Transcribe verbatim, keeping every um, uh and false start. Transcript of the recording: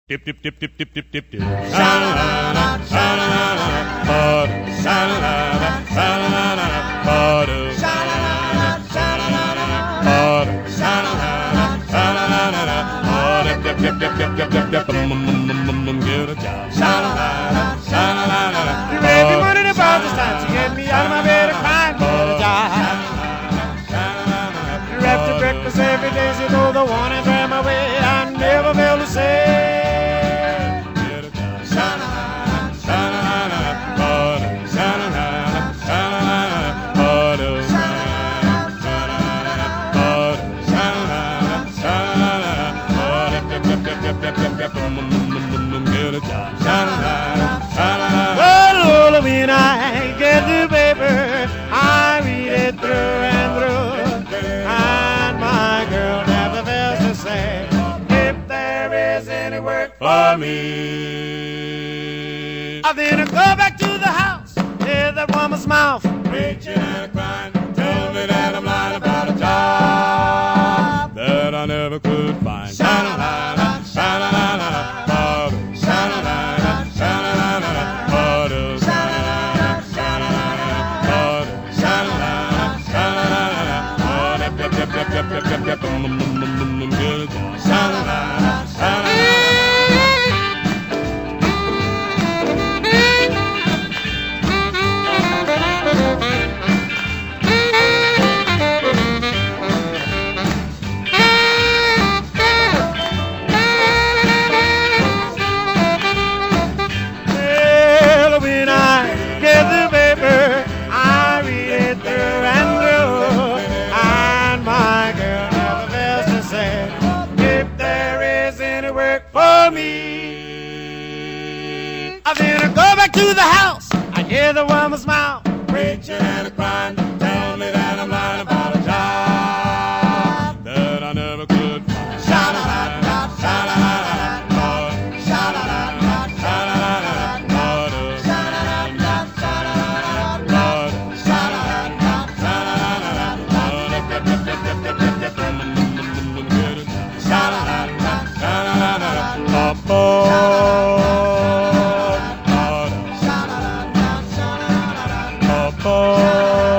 Dip, dip, dip, dip, dip, dip, dip, dip. Sha-la-la-la, sha-la-la-la, ba-do, sha-la-la-la, sha-la-la-la, ba-do, sha-la-la-la, sha-la-la-la, ba-do, sha-la-la-la, sha-la-la-la, ba-do, dip, dip, dip, dip, dip, dip, dip, bum, bum, bum, bum, bum, get a job. Sha-la-la-la, sha-la-la-la. You raised me money about this time, she get me out of my bed and crying for a job. You wrapped your breakfast every day, so though the one and ran my way, I never felt the same. Well, when I get the paper, I read it through and through, and my girl never fails to say, if there is any work for me. I then go back to the house, hear that woman's mouth, preaching and crying, tell me that I'm lying about a job that I never could find. Sha-la-la-la, sha-la-la-la, ba-do, sha-la-la-la, sha-la-la-la, ba-do, sha-la-la-la, sha-la-la-la, ba-do, sha-la-la-la, sha-la-la-la, ba-do, dip, dip, dip, dip, dip, dip, dip, bum, bum, bum, bum, bum, good, sha-la-la-la, sha-la-la-la. I then go back to the house, I hear the woman's mouth, preaching and crying, tell me that I'm lying about a job that I never could find. Sha-la-la-la, sha-la-la-la, Lord, sha-la-la-la, sha-la-la-la, Lord, sha-la-la-la, sha-la-la-la, Lord, sha-la-la-la, sha-la-la-la, Lord, sha-la-la-la, sha-la-la-la, oh.